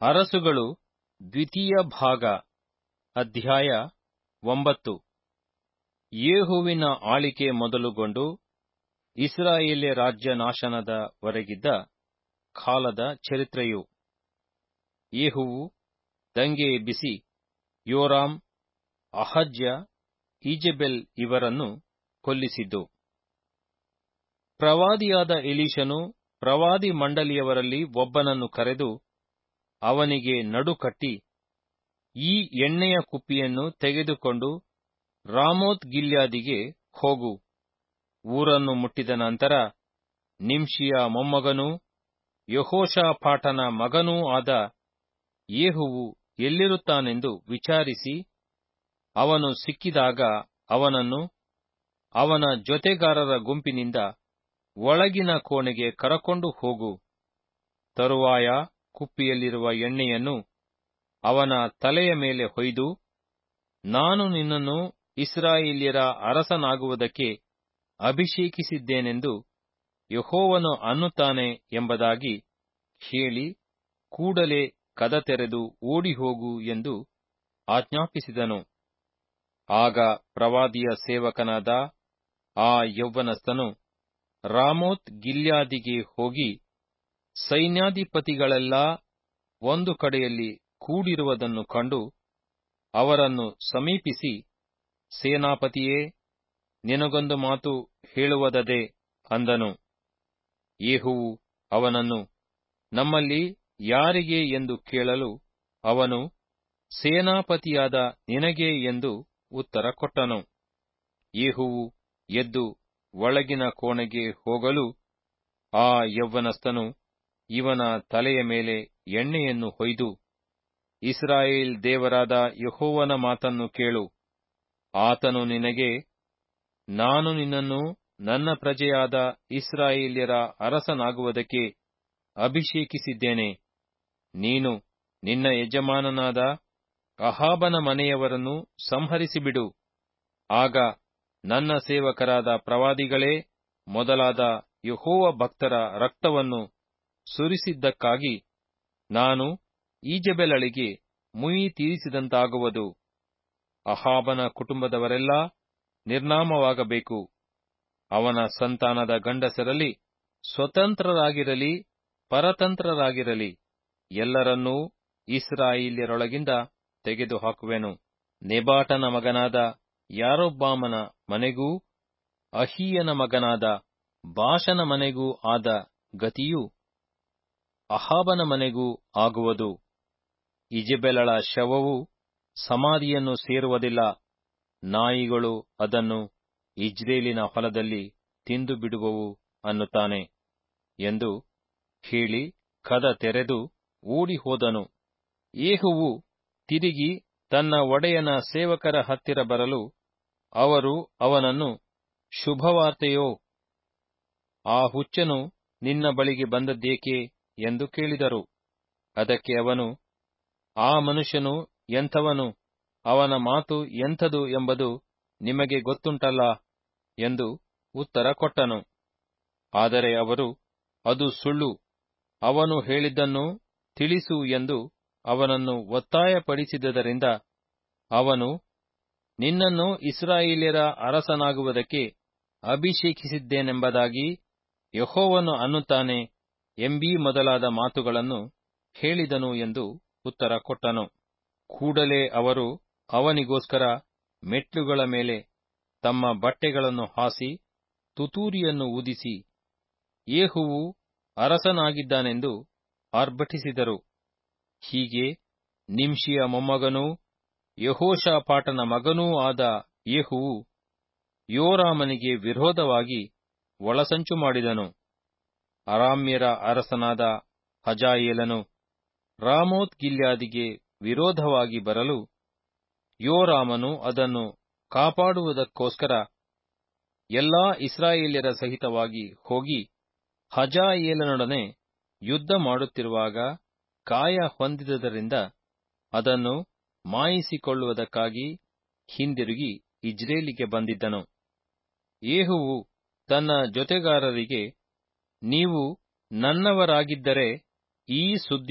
ಅರಸುಗಳು ದ್ವಿತೀಯ ಭಾಗ ಅಧ್ಯಾಯ 9. ಯೇಹುವಿನ ಆಳಿಕೆ ಮೊದಲುಗೊಂಡು ಇಸ್ರಾಯೇಲ್ಯ ರಾಜ್ಯ ನಾಶನದ ವರೆಗಿದ್ದ ಕಾಲದ ಚರಿತ್ರೆಯು. ಯೇಹುವು ದಂಗೆ ಎಬ್ಬಿಸಿ ಯೋರಾಮ್, ಅಹಜ್ಯ, ಈಜೆಬೆಲ್ ಇವರನ್ನು ಕೊಲ್ಲಿಸಿದ್ದು. ಪ್ರವಾದಿಯಾದ ಎಲೀಷನು ಪ್ರವಾದಿ ಮಂಡಳಿಯವರಲ್ಲಿ ಒಬ್ಬನನ್ನು ಕರೆದು ಅವನಿಗೆ ನಡುಕಟ್ಟಿ, ಈ ಎಣ್ಣೆಯ ಕುಪ್ಪಿಯನ್ನು ತೆಗೆದುಕೊಂಡು ರಾಮೋತ್ ಗಿಲ್ಯಾದಿಗೆ ಹೋಗು. ಊರನ್ನು ಮುಟ್ಟಿದ ನಂತರ ನಿಮ್ಷಿಯ ಮೊಮ್ಮಗನೂ ಯೆಹೋಷಾಫಾಟನ ಮಗನೂ ಆದ ಯೇಹುವು ಎಲ್ಲಿರುತ್ತಾನೆಂದು ವಿಚಾರಿಸಿ, ಅವನು ಸಿಕ್ಕಿದಾಗ ಅವನನ್ನು ಅವನ ಜೊತೆಗಾರರ ಗುಂಪಿನಿಂದ ಒಳಗಿನ ಕೋಣೆಗೆ ಕರಕೊಂಡು ಹೋಗು. ತರುವಾಯ ಕುಪ್ಪಿಯಲ್ಲಿರುವ ಎಣ್ಣೆಯನ್ನು ಅವನ ತಲೆಯ ಮೇಲೆ ಹೊಯ್ದು, ನಾನು ನಿನ್ನನ್ನು ಇಸ್ರಾಯೇಲ್ಯರ ಅರಸನಾಗುವುದಕ್ಕೆ ಅಭಿಷೇಕಿಸಿದ್ದೇನೆಂದು ಯೆಹೋವನು ಅನ್ನುತ್ತಾನೆ ಎಂಬುದಾಗಿ ಹೇಳಿ, ಕೂಡಲೇ ಕದ ತೆರೆದು ಓಡಿಹೋಗು ಎಂದು ಆಜ್ಞಾಪಿಸಿದನು. ಆಗ ಪ್ರವಾದಿಯ ಸೇವಕನಾದ ಆ ಯೌವನಸ್ಥನು ರಾಮೋತ್ ಗಿಲ್ಯಾದಿಗೆ ಹೋಗಿ ಸೈನ್ಯಾಧಿಪತಿಗಳೆಲ್ಲಾ ಒಂದು ಕಡೆಯಲ್ಲಿ ಕೂಡಿರುವುದನ್ನು ಕಂಡು ಅವರನ್ನು ಸಮೀಪಿಸಿ, ಸೇನಾಪತಿಯೇ, ನಿನಗೊಂದು ಮಾತು ಹೇಳುವುದದೆ ಅಂದನು. ಯೇಹುವು ಅವನನ್ನು ನಮ್ಮಲ್ಲಿ ಯಾರಿಗೆ ಎಂದು ಕೇಳಲು ಅವನು ಸೇನಾಪತಿಯಾದ ನಿನಗೆ ಎಂದು ಉತ್ತರ ಕೊಟ್ಟನು. ಯೇಹುವು ಎದ್ದು ಒಳಗಿನ ಕೋಣೆಗೆ ಹೋಗಲು ಆ ಯೌವನಸ್ಥನು ಇವನ ತಲೆಯ ಮೇಲೆ ಎಣ್ಣೆಯನ್ನು ಹೊಯ್ದು, ಇಸ್ರಾಯೇಲ್ ದೇವರಾದ ಯೆಹೋವನ ಮಾತನ್ನು ಕೇಳು. ಆತನು ನಿನಗೆ, ನಾನು ನಿನ್ನನ್ನು ನನ್ನ ಪ್ರಜೆಯಾದ ಇಸ್ರಾಯೇಲ್ಯರ ಅರಸನಾಗುವುದಕ್ಕೆ ಅಭಿಷೇಕಿಸಿದ್ದೇನೆ. ನೀನು ನಿನ್ನ ಯಜಮಾನನಾದ ಅಹಾಬನ ಮನೆಯವರನ್ನು ಸಂಹರಿಸಿಬಿಡು. ಆಗ ನನ್ನ ಸೇವಕರಾದ ಪ್ರವಾದಿಗಳೇ ಮೊದಲಾದ ಯೆಹೋವ ಭಕ್ತರ ರಕ್ತವನ್ನು ಸುರಿಸಿದ್ದಕ್ಕಾಗಿ ನಾನು ಈಜೆಬೆಲಳಿಗೆ ಮುಯ್ಯಿ ತೀರಿಸಿದಂತಾಗುವುದು. ಅಹಾಬನ ಕುಟುಂಬದವರೆಲ್ಲಾ ನಿರ್ನಾಮವಾಗಬೇಕು. ಅವನ ಸಂತಾನದ ಗಂಡಸರಲ್ಲಿ ಸ್ವತಂತ್ರರಾಗಿರಲಿ ಪರತಂತ್ರರಾಗಿರಲಿ ಎಲ್ಲರನ್ನೂ ಇಸ್ರಾಯೇಲ್ಯರೊಳಗಿಂದ ತೆಗೆದುಹಾಕುವೆನು. ನೆಬಾಟನ ಮಗನಾದ ಯಾರೊಬ್ಬಾಮನ ಮನೆಗೂ ಅಹೀಯನ ಮಗನಾದ ಬಾಷನ ಮನೆಗೂ ಆದ ಗತಿಯು ಅಹಾಬನ ಮನೆಗೂ ಆಗುವುದು. ಈಜೆಬೆಲಳ ಶವವು ಸಮಾಧಿಯನ್ನು ಸೇರುವುದಿಲ್ಲ. ನಾಯಿಗಳು ಅದನ್ನು ಇಜ್ರೇಲಿನ ಹೊಲದಲ್ಲಿ ತಿಂದು ಬಿಡುವವು ಅನ್ನುತ್ತಾನೆ ಎಂದು ಹೇಳಿ ಕದ ತೆರೆದು ಓಡಿಹೋದನು. ಯೇಹುವು ತಿರುಗಿ ತನ್ನ ಒಡೆಯನ ಸೇವಕರ ಹತ್ತಿರ ಬರಲು ಅವರು ಅವನನ್ನು, ಶುಭವಾರ್ತೆಯೋ, ಆ ಹುಚ್ಚನು ನಿನ್ನ ಬಳಿಗೆ ಬಂದದ್ದೇಕೆ ಎಂದು ಕೇಳಿದರು. ಅದಕ್ಕೆ ಅವನು, ಆ ಮನುಷ್ಯನು ಎಂಥವನು, ಅವನ ಮಾತು ಎಂಥದು ಎಂಬುದು ನಿಮಗೆ ಗೊತ್ತುಂಟಲ್ಲ ಎಂದು ಉತ್ತರ ಕೊಟ್ಟನು. ಆದರೆ ಅವರು, ಅದು ಸುಳ್ಳು, ಅವನು ಹೇಳಿದ್ದನ್ನು ತಿಳಿಸು ಎಂದು ಅವನನ್ನು ಒತ್ತಾಯಪಡಿಸಿದ್ದರಿಂದ ಅವನು, ನಿನ್ನನ್ನು ಇಸ್ರಾಯೇಲ್ಯರ ಅರಸನಾಗುವುದಕ್ಕೆ ಅಭಿಷೇಕಿಸಿದ್ದೇನೆಂಬುದಾಗಿ ಯೆಹೋವನು ಅನ್ನುತ್ತಾನೆ ಎಂಬೀ ಮೊದಲಾದ ಮಾತುಗಳನ್ನು ಹೇಳಿದನು ಎಂದು ಉತ್ತರ ಕೊಟ್ಟನು. ಕೂಡಲೇ ಅವರು ಅವನಿಗೋಸ್ಕರ ಮೆಟ್ಲುಗಳ ಮೇಲೆ ತಮ್ಮ ಬಟ್ಟೆಗಳನ್ನು ಹಾಸಿ ತುತ್ತೂರಿಯನ್ನು ಊದಿಸಿ, ಯೇಹುವು ಅರಸನಾಗಿದ್ದಾನೆಂದು ಆರ್ಭಟಿಸಿದರು. ಹೀಗೆ ನಿಮ್ಷಿಯ ಮೊಮ್ಮಗನೂ ಯೆಹೋಷಾಫಾಟನ ಮಗನೂ ಆದ ಯೇಹುವು ಯೋರಾಮನಿಗೆ ವಿರೋಧವಾಗಿ ಒಳಸಂಚು ಮಾಡಿದನು. ಅರಾಮ್ಯರ ಅರಸನಾದ ಹಜಾಯೇಲನು ರಾಮೋತ್ ಗಿಲ್ಯಾದಿಗೆ ವಿರೋಧವಾಗಿ ಬರಲು ಯೋರಾಮನು ಅದನ್ನು ಕಾಪಾಡುವುದಕ್ಕೋಸ್ಕರ ಎಲ್ಲಾ ಇಸ್ರಾಯೇಲ್ಯರ ಸಹಿತವಾಗಿ ಹೋಗಿ ಹಜಾಯೇಲನೊಡನೆ ಯುದ್ಧ ಮಾಡುತ್ತಿರುವಾಗ ಗಾಯ ಹೊಂದಿದ್ದರಿಂದ ಅದನ್ನು ಮಾಯಿಸಿಕೊಳ್ಳುವುದಕ್ಕಾಗಿ ಹಿಂದಿರುಗಿ ಇಜ್ರೇಲಿಗೆ ಬಂದಿದ್ದನು. ಯೇಹುವು ತನ್ನ ಜೊತೆಗಾರರಿಗೆ, ನೀವು ನನ್ನವರಾಗಿದ್ದರೆ ಈ ಸುದ್ದಿಯು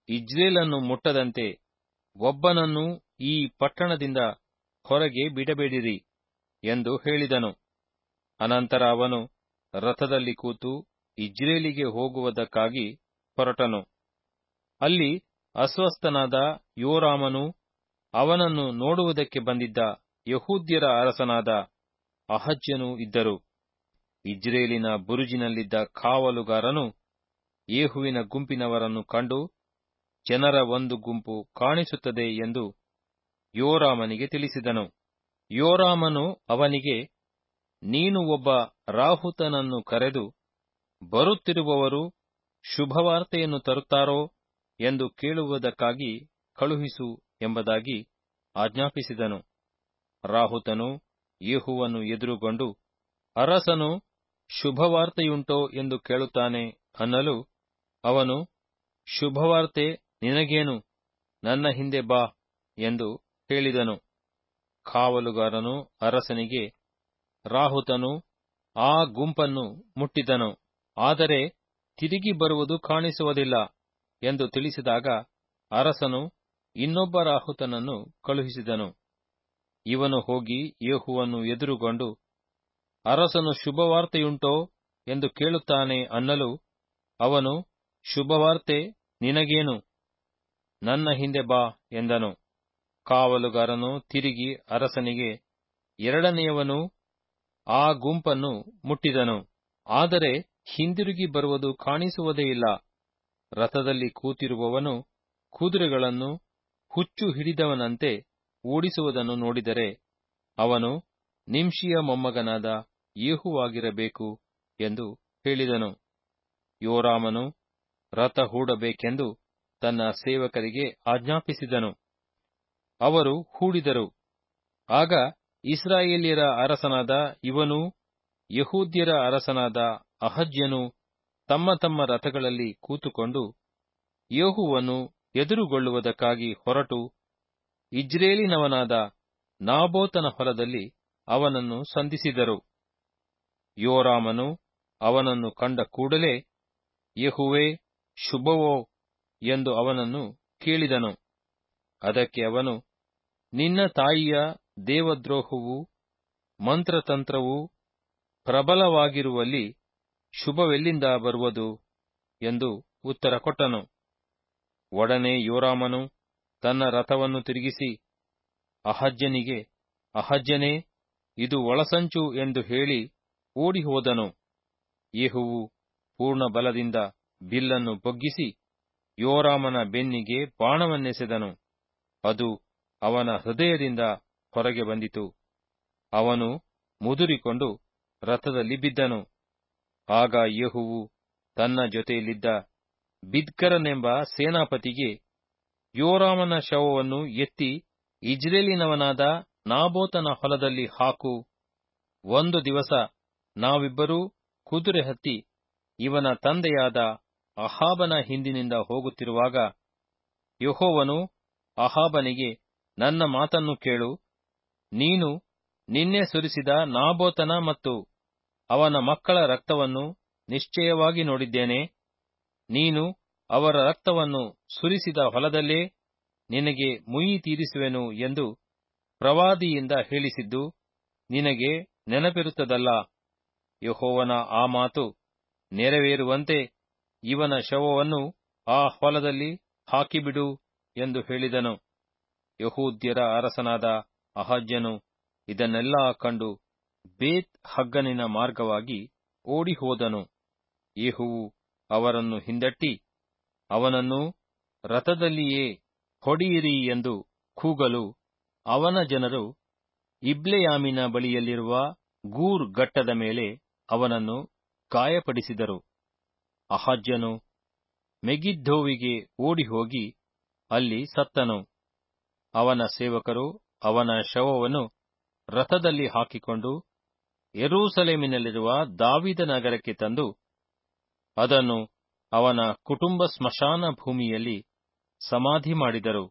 ಇಜ್ರೇಲನ್ನು ಮುಟ್ಟದಂತೆ ಒಬ್ಬನನ್ನೂ ಈ ಪಟ್ಟಣದಿಂದ ಹೊರಗೆ ಬಿಡಬೇಡಿರಿ ಎಂದು ಹೇಳಿದನು. ಅನಂತರ ಅವನು ರಥದಲ್ಲಿ ಕೂತು ಇಜ್ರೇಲಿಗೆ ಹೋಗುವುದಕ್ಕಾಗಿ ಹೊರಟನು. ಅಲ್ಲಿ ಅಸ್ವಸ್ಥನಾದ ಯೋರಾಮನೂ ಅವನನ್ನು ನೋಡುವುದಕ್ಕೆ ಬಂದಿದ್ದ ಯಹೂದ್ಯರ ಅರಸನಾದ ಅಹಜ್ಯನೂ ಇದ್ದರು. ಇಜ್ರೇಲಿನ ಬುರುಜಿನಲ್ಲಿದ್ದ ಕಾವಲುಗಾರನು ಯೇಹುವಿನ ಗುಂಪಿನವರನ್ನು ಕಂಡು, ಜನರ ಒಂದು ಗುಂಪು ಕಾಣಿಸುತ್ತದೆ ಎಂದು ಯೋರಾಮನಿಗೆ ತಿಳಿಸಿದನು. ಯೋರಾಮನು ಅವನಿಗೆ, ನೀನು ಒಬ್ಬ ರಾಹುತನನ್ನು ಕರೆದು, ಬರುತ್ತಿರುವವರು ಶುಭವಾರ್ತೆಯನ್ನು ತರುತ್ತಾರೋ ಎಂದು ಕೇಳುವುದಕ್ಕಾಗಿ ಕಳುಹಿಸು ಎಂಬುದಾಗಿ ಆಜ್ಞಾಪಿಸಿದನು. ರಾಹುತನು ಯೇಹುವನ್ನು ಎದುರುಗೊಂಡು, ಅರಸನು ಶುಭವಾರ್ತೆಯುಂಟೋ ಎಂದು ಕೇಳುತ್ತಾನೆ ಅನ್ನಲು ಅವನು, ಶುಭವಾರ್ತೆ ನಿನಗೇನು, ನನ್ನ ಹಿಂದೆ ಬಾ ಎಂದು ಹೇಳಿದನು. ಕಾವಲುಗಾರನು ಅರಸನಿಗೆ, ರಾಹುತನು ಆ ಗುಂಪನ್ನು ಮುಟ್ಟಿದನು, ಆದರೆ ತಿರುಗಿ ಬರುವುದು ಕಾಣಿಸುವುದಿಲ್ಲ ಎಂದು ತಿಳಿಸಿದಾಗ ಅರಸನು ಇನ್ನೊಬ್ಬ ರಾಹುತನನ್ನು ಕಳುಹಿಸಿದನು. ಇವನು ಹೋಗಿ ಯೇಹುವನ್ನು ಎದುರುಗೊಂಡು, ಅರಸನು ಶುಭವಾರ್ತೆಯುಂಟೋ ಎಂದು ಕೇಳುತ್ತಾನೆ ಅನ್ನಲು ಅವನು, ಶುಭವಾರ್ತೆ ನಿನಗೇನು, ನನ್ನ ಹಿಂದೆ ಬಾ ಎಂದನು. ಕಾವಲುಗಾರನು ತಿರುಗಿ ಅರಸನಿಗೆ, ಎರಡನೆಯವನು ಆ ಗುಂಪನ್ನು ಮುಟ್ಟಿದನು, ಆದರೆ ಹಿಂದಿರುಗಿ ಬರುವುದು ಕಾಣಿಸುವುದೇ ಇಲ್ಲ. ರಥದಲ್ಲಿ ಕೂತಿರುವವನು ಕುದುರೆಗಳನ್ನು ಹುಚ್ಚು ಹಿಡಿದವನಂತೆ ಓಡಿಸುವುದನ್ನು ನೋಡಿದರೆ ಅವನು ನಿಂಷಿಯ ಮೊಮ್ಮಗನಾದ ಯೇಹುವಾಗಿರಬೇಕು ಎಂದು ಹೇಳಿದನು. ಯೋರಾಮನು ರಥ ಹೂಡಬೇಕೆಂದು ತನ್ನ ಸೇವಕರಿಗೆ ಆಜ್ಞಾಪಿಸಿದನು. ಅವರು ಹೂಡಿದರು. ಆಗ ಇಸ್ರಾಯೇಲ್ಯರ ಅರಸನಾದ ಇವನೂ ಯಹೂದ್ಯರ ಅರಸನಾದ ಅಹಜ್ಯನೂ ತಮ್ಮ ತಮ್ಮ ರಥಗಳಲ್ಲಿ ಕೂತುಕೊಂಡು ಯೇಹುವನ್ನು ಎದುರುಗೊಳ್ಳುವುದಕ್ಕಾಗಿ ಹೊರಟು ಇಜ್ರೇಲಿನವನಾದ ನಾಬೋತನ ಹೊಲದಲ್ಲಿ ಅವನನ್ನು ಸಂಧಿಸಿದರು. ಯೋರಾಮನು ಅವನನ್ನು ಕಂಡ ಕೂಡಲೇ, ಯೆಹೂವೇ, ಶುಭವೋ ಎಂದು ಅವನನ್ನು ಕೇಳಿದನು. ಅದಕ್ಕೆ ಅವನು, ನಿನ್ನ ತಾಯಿಯ ದೇವದ್ರೋಹವೂ ಮಂತ್ರತಂತ್ರವೂ ಪ್ರಬಲವಾಗಿರುವಲ್ಲಿ ಶುಭವೆಲ್ಲಿಂದ ಬರುವುದು ಎಂದು ಉತ್ತರ ಕೊಟ್ಟನು. ಒಡನೆ ಯೋರಾಮನು ತನ್ನ ರಥವನ್ನು ತಿರುಗಿಸಿ ಅಹಜ್ಯನಿಗೆ, ಅಹಜ್ಯನೇ, ಇದು ಒಳಸಂಚು ಎಂದು ಹೇಳಿ ಓಡಿಹೋದನು. ಯೇಹುವು ಪೂರ್ಣ ಬಲದಿಂದ ಬಿಲ್ಲನ್ನು ಬೊಗ್ಗಿಸಿ ಯೋರಾಮನ ಬೆನ್ನಿಗೆ ಬಾಣವನ್ನೆಸೆದನು. ಅದು ಅವನ ಹೃದಯದಿಂದ ಹೊರಗೆ ಬಂದಿತು. ಅವನು ಮುದುರಿಕೊಂಡು ರಥದಲ್ಲಿ ಬಿದ್ದನು. ಆಗ ಯೇಹುವು ತನ್ನ ಜೊತೆಯಲ್ಲಿದ್ದ ಬಿದ್ಕರನೆಂಬ ಸೇನಾಪತಿಗೆ, ಯೋರಾಮನ ಶವವನ್ನು ಎತ್ತಿ ಇಜ್ರೇಲಿನವನಾದ ನಾಬೋತನ ಹೊಲದಲ್ಲಿ ಹಾಕು. ಒಂದು ದಿವಸ ನಾವಿಬ್ಬರೂ ಕುದುರೆ ಹತ್ತಿ ಇವನ ತಂದೆಯಾದ ಅಹಾಬನ ಹಿಂದಿನಿಂದ ಹೋಗುತ್ತಿರುವಾಗ ಯೆಹೋವನು ಅಹಾಬನಿಗೆ, ನನ್ನ ಮಾತನ್ನು ಕೇಳು, ನೀನು ನಿನ್ನೆ ಸುರಿಸಿದ ನಾಬೋತನ ಮತ್ತು ಅವನ ಮಕ್ಕಳ ರಕ್ತವನ್ನು ನಿಶ್ಚಯವಾಗಿ ನೋಡಿದ್ದೇನೆ. ನೀನು ಅವರ ರಕ್ತವನ್ನು ಸುರಿಸಿದ ಹೊಲದಲ್ಲೇ ನಿನಗೆ ಮುಯ್ಯಿ ತೀರಿಸುವೆನು ಎಂದು ಪ್ರವಾದಿಯಿಂದ ಹೇಳಿಸಿದ್ದು ನಿನಗೆ ನೆನಪಿರುತ್ತದಲ್ಲ. ಯೆಹೋವನ ಆ ಮಾತು ನೆರವೇರುವಂತೆ ಇವನ ಶವವನ್ನು ಆ ಹೊಲದಲ್ಲಿ ಹಾಕಿಬಿಡು ಎಂದು ಹೇಳಿದನು. ಯಹೂದ್ಯರ ಅರಸನಾದ ಅಹಜ್ಯನು ಇದನ್ನೆಲ್ಲಾ ಕಂಡು ಬೇತ್ ಹಗ್ಗನಿನ ಮಾರ್ಗವಾಗಿ ಓಡಿಹೋದನು. ಯೇಹುವು ಅವರನ್ನು ಹಿಂದಟ್ಟಿ ಅವನನ್ನು ರಥದಲ್ಲಿಯೇ ಹೊಡೆಯಿರಿ ಎಂದು ಕೂಗಲು ಅವನ ಜನರು ಇಬ್ಲೆಯಾಮಿನ ಬಳಿಯಲ್ಲಿರುವ ಗೂರ್ ಗಟ್ಟದ ಮೇಲೆ ಅವನನ್ನು ಗಾಯಪಡಿಸಿದರು. ಅಹಜ್ಯನು ಮೆಗಿದ್ದೋವಿಗೆ ಓಡಿಹೋಗಿ ಅಲ್ಲಿ ಸತ್ತನು. ಅವನ ಸೇವಕರು ಅವನ ಶವವನ್ನು ರಥದಲ್ಲಿ ಹಾಕಿಕೊಂಡು ಯೆರೂಸಲೇಮಿನಲ್ಲಿರುವ ದಾವೀದ ನಗರಕ್ಕೆ ತಂದು ಅದನ್ನು ಅವನ ಕುಟುಂಬ ಸ್ಮಶಾನ ಭೂಮಿಯಲ್ಲಿ ಸಮಾಧಿ ಮಾಡಿದರು.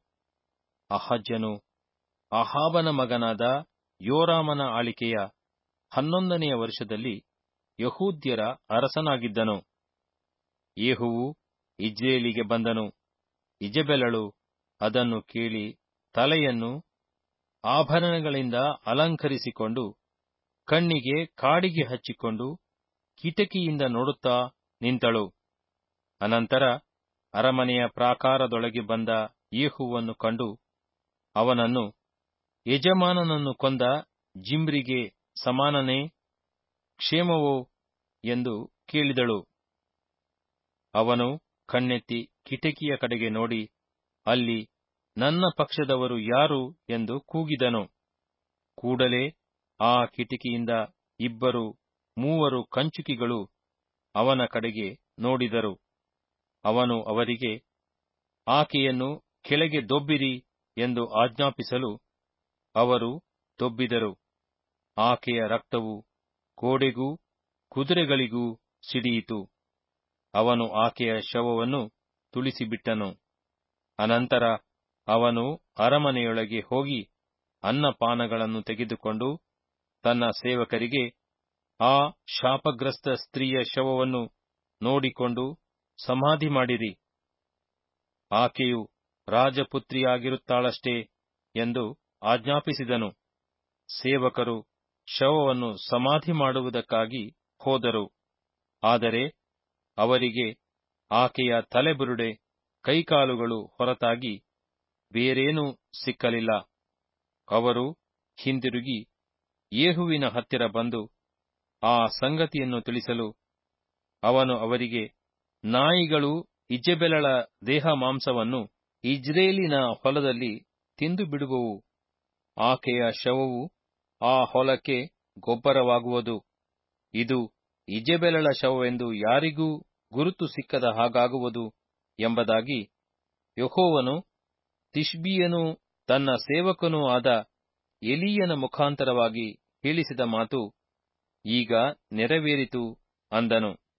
ಅಹಜ್ಯನು ಅಹಾಬನ ಮಗನಾದ ಯೋರಾಮನ ಆಳಿಕೆಯ 11ನೆಯ ವರ್ಷದಲ್ಲಿ ಯಹೂದ್ಯರ ಅರಸನಾಗಿದ್ದನು. ಯೇಹುವು ಇಜ್ರೇಲಿಗೆ ಬಂದನು. ಇಜೆಬೆಲಳು ಅದನ್ನು ಕೇಳಿ ತಲೆಯನ್ನು ಆಭರಣಗಳಿಂದ ಅಲಂಕರಿಸಿಕೊಂಡು ಕಣ್ಣಿಗೆ ಕಾಡಿಗೆ ಹಚ್ಚಿಕೊಂಡು ಕಿಟಕಿಯಿಂದ ನೋಡುತ್ತಾ ನಿಂತಳು. ಅನಂತರ ಅರಮನೆಯ ಪ್ರಾಕಾರದೊಳಗೆ ಬಂದ ಯೇಹುವನ್ನು ಕಂಡು ಅವನನ್ನು, ಯಜಮಾನನನ್ನು ಕೊಂದ ಜಿಮ್ರಿಗೆ ಸಮಾನನೇ, ಕ್ಷೇಮವೋ ಎಂದು ಕೇಳಿದಳು. ಅವನು ಕಣ್ಣೆತ್ತಿ ಕಿಟಕಿಯ ಕಡೆಗೆ ನೋಡಿ, ಅಲ್ಲಿ ನನ್ನ ಪಕ್ಷದವರು ಯಾರು ಎಂದು ಕೂಗಿದನು. ಕೂಡಲೇ ಆ ಕಿಟಕಿಯಿಂದ 2-3 ಕಂಚುಕಿಗಳು ಅವನ ಕಡೆಗೆ ನೋಡಿದರು. ಅವನು ಅವರಿಗೆ, ಆಕೆಯನ್ನು ಕೆಳಗೆ ದೊಬ್ಬಿರಿ ಎಂದು ಆಜ್ಞಾಪಿಸಲು ಅವರು ದೊಬ್ಬಿದರು. ಆಕೆಯ ರಕ್ತವು ಗೋಡೆಗೂ ಕುದುರೆಗಳಿಗೂ ಸಿಡಿಯಿತು. ಅವನು ಆಕೆಯ ಶವವನ್ನು ತುಳಿಸಿಬಿಟ್ಟನು. ಅನಂತರ ಅವನು ಅರಮನೆಯೊಳಗೆ ಹೋಗಿ ಅನ್ನಪಾನಗಳನ್ನು ತೆಗೆದುಕೊಂಡು ತನ್ನ ಸೇವಕರಿಗೆ, ಆ ಶಾಪಗ್ರಸ್ತ ಸ್ತ್ರೀಯ ಶವವನ್ನು ನೋಡಿಕೊಂಡು ಸಮಾಧಿ ಮಾಡಿರಿ, ಆಕೆಯು ರಾಜಪುತ್ರಿಯಾಗಿರುತ್ತಾಳಷ್ಟೇ ಎಂದು ಆಜ್ಞಾಪಿಸಿದನು. ಸೇವಕರು ಶವವನ್ನು ಸಮಾಧಿ ಮಾಡುವುದಕ್ಕಾಗಿ ಹೋದರು. ಆದರೆ ಅವರಿಗೆ ಆಕೆಯ ತಲೆಬುರುಡೆ, ಕೈಕಾಲುಗಳು ಹೊರತಾಗಿ ಬೇರೇನೂ ಸಿಕ್ಕಲಿಲ್ಲ. ಅವರು ಹಿಂದಿರುಗಿ ಯೇಹುವಿನ ಹತ್ತಿರ ಬಂದು ಆ ಸಂಗತಿಯನ್ನು ತಿಳಿಸಲು ಅವನು ಅವರಿಗೆ, ನಾಯಿಗಳು ಇಜೆಬೆಲಳ ದೇಹ ಮಾಂಸವನ್ನು ಇಜ್ರೇಲಿನ ಹೊಲದಲ್ಲಿ ತಿಂದು ಬಿಡುವವು. ಆಕೆಯ ಶವವು ಆ ಹೊಲಕ್ಕೆ ಗೊಬ್ಬರವಾಗುವುದು. ಇದು ಇಜೆಬೆಲಳ ಶವವೆಂದು ಯಾರಿಗೂ ಗುರುತು ಸಿಕ್ಕದ ಹಾಗಾಗುವುದು ಎಂಬುದಾಗಿ ಯೆಹೋವನು ತಿಷ್ಬೀಯನೂ ತನ್ನ ಸೇವಕನೂ ಆದ ಎಲೀಯನ ಮುಖಾಂತರವಾಗಿ ಹೇಳಿಸಿದ ಮಾತು ಈಗ ನೆರವೇರಿತು ಅಂದನು.